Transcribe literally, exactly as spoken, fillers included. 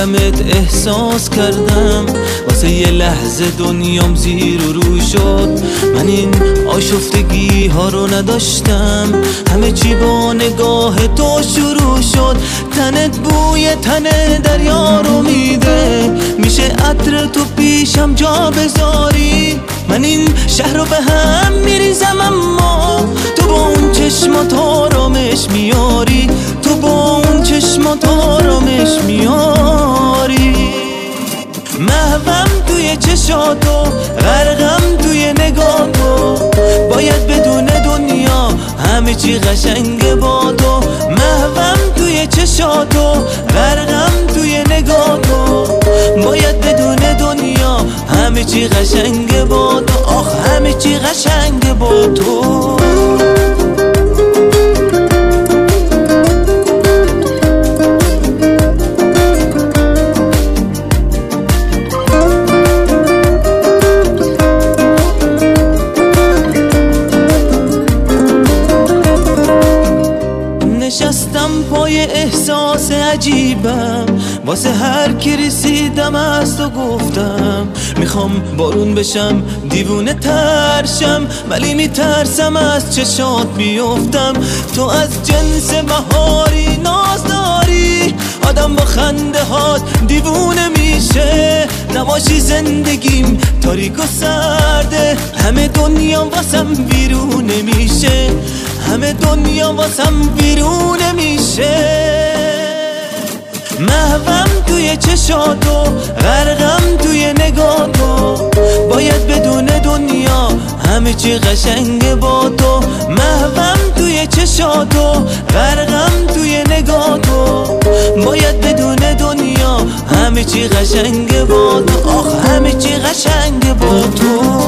دیدمت احساس کردم واسه یه لحظه دنیام زیر و رو شد. من این آشفتگی ها رو نداشتم، همه چی با نگاه تو شروع شد. تنت بوی تن دریا رو میده، میشه عطر تو پیشم جا بذاری. من این شهر رو به هم میریزم اما تو با اون چشمات آرامش میاری، تو با اون چشمات آرامش میاری. محوم توی چشاتو، غرقم توی نگاتو، باید بدون دنیا همه چی قشنگه با تو. محوم توی چشاتو، غرقم توی نگاتو، باید بدون دنیا همه چی قشنگه با تو. آخ همه چی قشنگه با تو. نشستم پای احساس عجیبم، واسه هر کی رسیدم از تو گفتم میخوام بارون بشم دیوونه ترشم، ولی میترسم از چشات بیفتم. تو از جنس بهاری ناز داری، آدم با خنده هات دیوونه میشه. نباشی زندگیم تاریک و سرده، همه دنیا واسم بیرونه میشه، همه دنیا واسم بیرونه میشه. محوم توی چشاتو، غرقم توی نگاتو، باید بدون دنیا همه چی قشنگه با تو. محوم توی چشاتو، غرقم توی نگاتو، باید بدون دنیا همه چی قشنگه با تو. آخ همه چی قشنگه با تو.